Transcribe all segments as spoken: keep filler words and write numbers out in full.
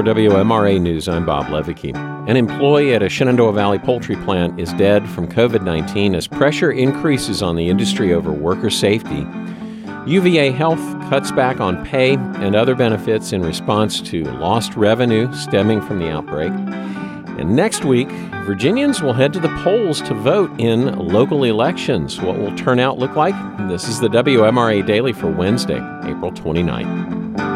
For W M R A News, I'm Bob Levicki. An employee at a Shenandoah Valley poultry plant is dead from covid nineteen as pressure increases on the industry over worker safety. U V A Health cuts back on pay and other benefits in response to lost revenue stemming from the outbreak. And next week, Virginians will head to the polls to vote in local elections. What will turnout look like? This is the W M R A Daily for Wednesday, April twenty-ninth.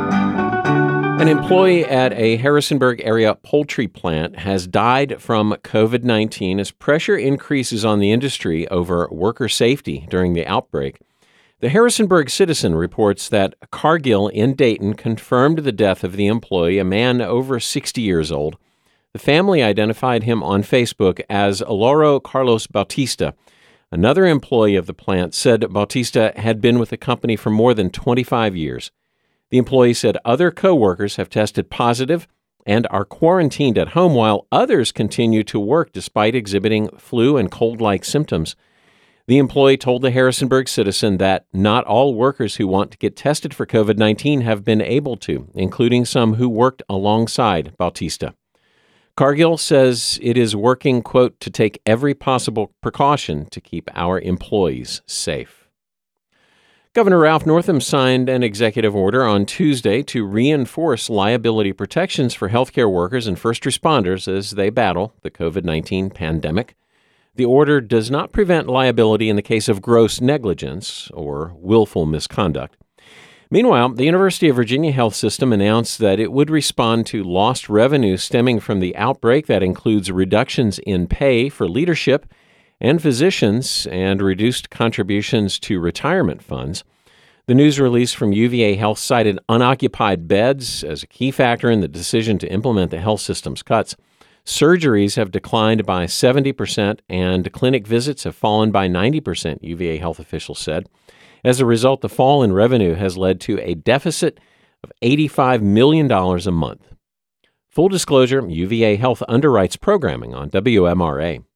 An employee at a Harrisonburg area poultry plant has died from covid nineteen as pressure increases on the industry over worker safety during the outbreak. The Harrisonburg Citizen reports that Cargill in Dayton confirmed the death of the employee, a man over sixty years old. The family identified him on Facebook as Lauro Carlos Bautista. Another employee of the plant said Bautista had been with the company for more than twenty-five years. The employee said other co-workers have tested positive and are quarantined at home while others continue to work despite exhibiting flu and cold-like symptoms. The employee told the Harrisonburg Citizen that not all workers who want to get tested for covid nineteen have been able to, including some who worked alongside Bautista. Cargill says it is working, quote, to take every possible precaution to keep our employees safe. Governor Ralph Northam signed an executive order on Tuesday to reinforce liability protections for healthcare workers and first responders as they battle the covid nineteen pandemic. The order does not prevent liability in the case of gross negligence or willful misconduct. Meanwhile, the University of Virginia Health System announced that it would respond to lost revenue stemming from the outbreak that includes reductions in pay for leadership and physicians and reduced contributions to retirement funds. The news release from U V A Health cited unoccupied beds as a key factor in the decision to implement the health system's cuts. Surgeries have declined by seventy percent and clinic visits have fallen by ninety percent, U V A Health officials said. As a result, the fall in revenue has led to a deficit of eighty-five million dollars a month. Full disclosure, U V A Health underwrites programming on W M R A.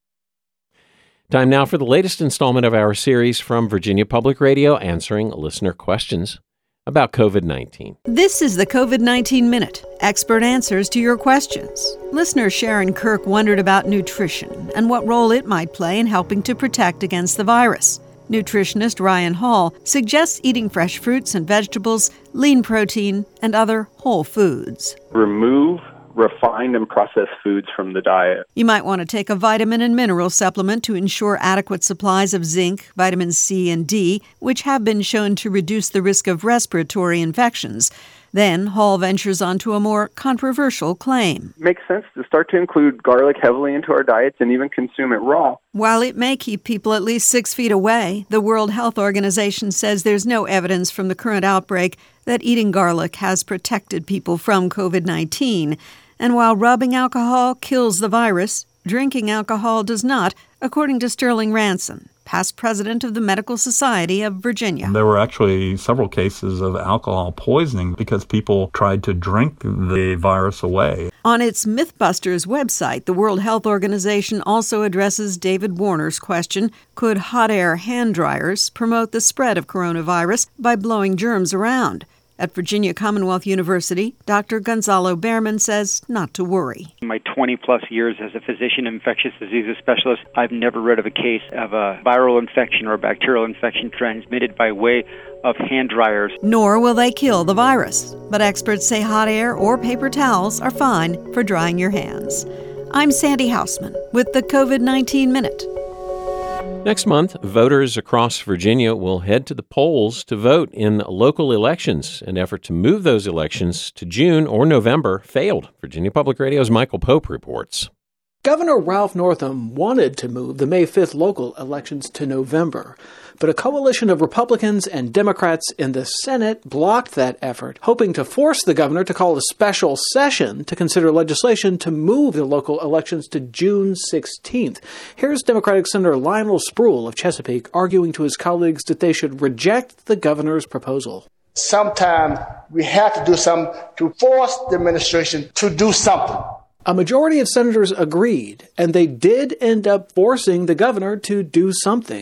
Time now for the latest installment of our series from Virginia Public Radio, answering listener questions about covid nineteen. This is the covid nineteen Minute, expert answers to your questions. Listener Sharon Kirk wondered about nutrition and what role it might play in helping to protect against the virus. Nutritionist Ryan Hall suggests eating fresh fruits and vegetables, lean protein, and other whole foods. Remove refined and processed foods from the diet. You might want to take a vitamin and mineral supplement to ensure adequate supplies of zinc, vitamin C, and D, which have been shown to reduce the risk of respiratory infections. Then, Hall ventures onto a more controversial claim. It makes sense to start to include garlic heavily into our diets and even consume it raw. While it may keep people at least six feet away, the World Health Organization says there's no evidence from the current outbreak that eating garlic has protected people from covid nineteen. And while rubbing alcohol kills the virus, drinking alcohol does not, according to Sterling Ranson, past president of the Medical Society of Virginia. There were actually several cases of alcohol poisoning because people tried to drink the virus away. On its Mythbusters website, the World Health Organization also addresses David Warner's question, could hot air hand dryers promote the spread of coronavirus by blowing germs around? At Virginia Commonwealth University, Doctor Gonzalo Behrman says not to worry. In my twenty-plus years as a physician infectious diseases specialist, I've never read of a case of a viral infection or bacterial infection transmitted by way of hand dryers. Nor will they kill the virus, but experts say hot air or paper towels are fine for drying your hands. I'm Sandy Hausman with the covid nineteen Minute. Next month, voters across Virginia will head to the polls to vote in local elections. An effort to move those elections to June or November failed. Virginia Public Radio's Michael Pope reports. Governor Ralph Northam wanted to move the May fifth local elections to November, but a coalition of Republicans and Democrats in the Senate blocked that effort, hoping to force the governor to call a special session to consider legislation to move the local elections to June sixteenth. Here's Democratic Senator Lionel Spruill of Chesapeake arguing to his colleagues that they should reject the governor's proposal. Sometimes we have to do something to force the administration to do something. A majority of senators agreed, and they did end up forcing the governor to do something.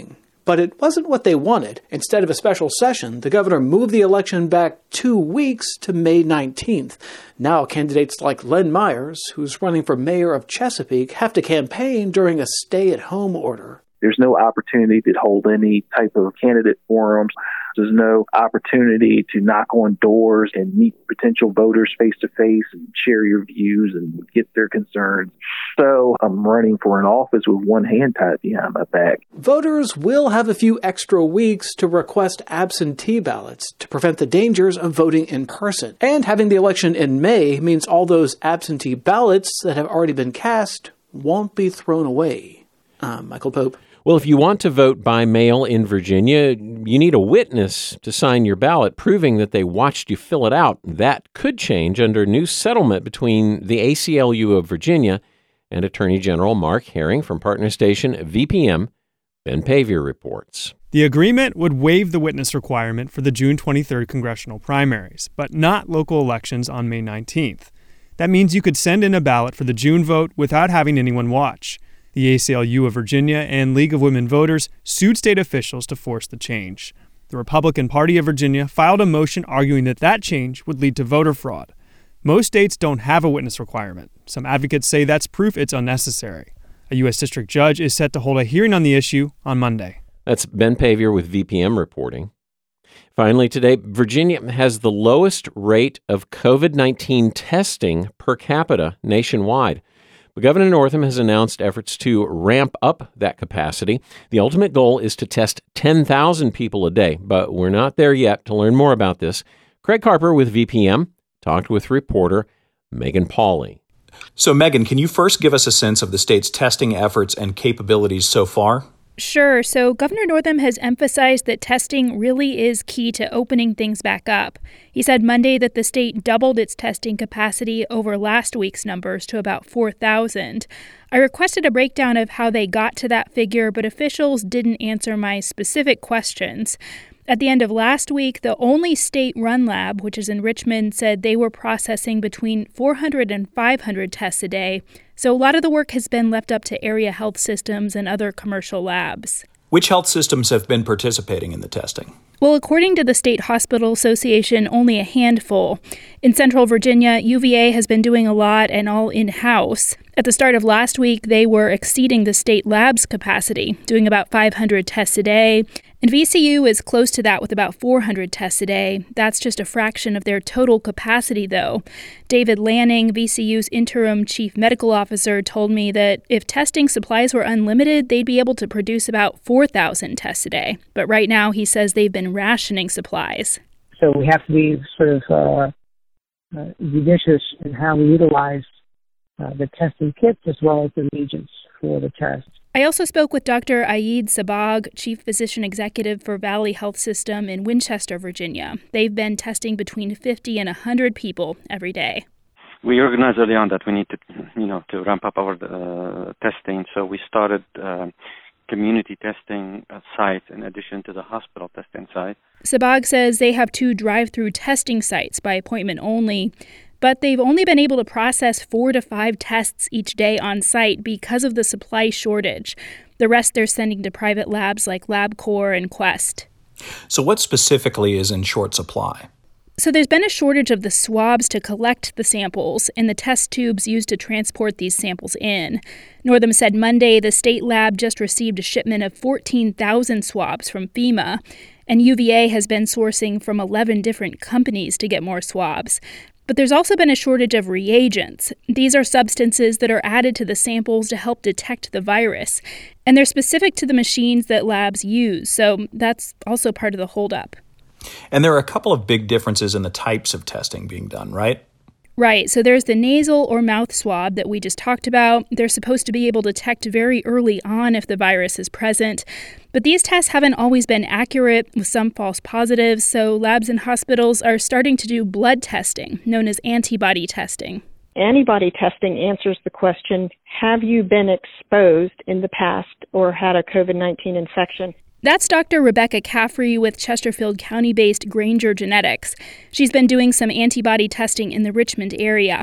But it wasn't what they wanted. Instead of a special session, the governor moved the election back two weeks to May nineteenth. Now candidates like Len Myers, who's running for mayor of Chesapeake, have to campaign during a stay-at-home order. There's no opportunity to hold any type of candidate forums. There's no opportunity to knock on doors and meet potential voters face-to-face and share your views and get their concerns. So I'm running for an office with one hand tied behind my back. Voters will have a few extra weeks to request absentee ballots to prevent the dangers of voting in person. And having the election in May means all those absentee ballots that have already been cast won't be thrown away. I'm Michael Pope. Well, if you want to vote by mail in Virginia, you need a witness to sign your ballot proving that they watched you fill it out. That could change under new settlement between the A C L U of Virginia and Attorney General Mark Herring from partner station V P M. Ben Paviour reports. The agreement would waive the witness requirement for the June twenty-third congressional primaries, but not local elections on May nineteenth. That means you could send in a ballot for the June vote without having anyone watch. The A C L U of Virginia and League of Women Voters sued state officials to force the change. The Republican Party of Virginia filed a motion arguing that that change would lead to voter fraud. Most states don't have a witness requirement. Some advocates say that's proof it's unnecessary. A U S district judge is set to hold a hearing on the issue on Monday. That's Ben Paviour with V P M reporting. Finally today, Virginia has the lowest rate of covid nineteen testing per capita nationwide. But Governor Northam has announced efforts to ramp up that capacity. The ultimate goal is to test ten thousand people a day, but we're not there yet. To learn more about this, Craig Harper with V P M talked with reporter Megan Pauley. So, Megan, can you first give us a sense of the state's testing efforts and capabilities so far? Sure. So Governor Northam has emphasized that testing really is key to opening things back up. He said Monday that the state doubled its testing capacity over last week's numbers to about four thousand. I requested a breakdown of how they got to that figure, but officials didn't answer my specific questions. At the end of last week, the only state-run lab, which is in Richmond, said they were processing between four hundred and five hundred tests a day. So a lot of the work has been left up to area health systems and other commercial labs. Which health systems have been participating in the testing? Well, according to the State Hospital Association, only a handful. In Central Virginia, U V A has been doing a lot and all in-house. At the start of last week, they were exceeding the state lab's capacity, doing about five hundred tests a day. And V C U is close to that with about four hundred tests a day. That's just a fraction of their total capacity, though. David Lanning, V C U's interim chief medical officer, told me that if testing supplies were unlimited, they'd be able to produce about four thousand tests a day. But right now, he says they've been rationing supplies. So we have to be sort of uh, uh, judicious in how we utilize uh, the testing kits as well as the reagents for the test. I also spoke with Doctor Aid Sabag, Chief Physician Executive for Valley Health System in Winchester, Virginia. They've been testing between fifty and one hundred people every day. We organized early on that we need to, you know, to ramp up our uh, testing. So we started uh, community testing uh, sites in addition to the hospital testing site. Sabag says they have two drive-through testing sites by appointment only, but they've only been able to process four to five tests each day on site because of the supply shortage. The rest they're sending to private labs like LabCorp and Quest. So what specifically is in short supply? So there's been a shortage of the swabs to collect the samples and the test tubes used to transport these samples in. Northam said Monday the state lab just received a shipment of fourteen thousand swabs from FEMA, and U V A has been sourcing from eleven different companies to get more swabs. But there's also been a shortage of reagents. These are substances that are added to the samples to help detect the virus, and they're specific to the machines that labs use, so that's also part of the holdup. And there are a couple of big differences in the types of testing being done, right? Right. So there's the nasal or mouth swab that we just talked about. They're supposed to be able to detect very early on if the virus is present. But these tests haven't always been accurate, with some false positives, so labs and hospitals are starting to do blood testing, known as antibody testing. Antibody testing answers the question, have you been exposed in the past or had a covid nineteen infection? That's Doctor Rebecca Caffrey with Chesterfield County-based Granger Genetics. She's been doing some antibody testing in the Richmond area.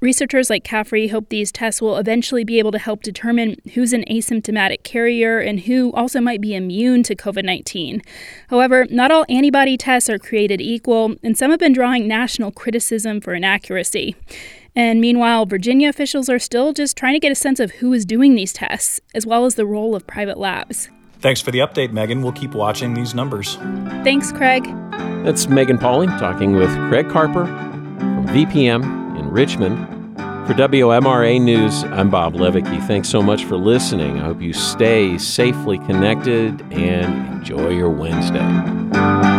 Researchers like Caffrey hope these tests will eventually be able to help determine who's an asymptomatic carrier and who also might be immune to COVID nineteen. However, not all antibody tests are created equal, and some have been drawing national criticism for inaccuracy. And meanwhile, Virginia officials are still just trying to get a sense of who is doing these tests, as well as the role of private labs. Thanks for the update, Megan. We'll keep watching these numbers. Thanks, Craig. That's Megan Pauly talking with Craig Carper from V P M in Richmond. For W M R A News, I'm Bob Levicki. Thanks so much for listening. I hope you stay safely connected and enjoy your Wednesday.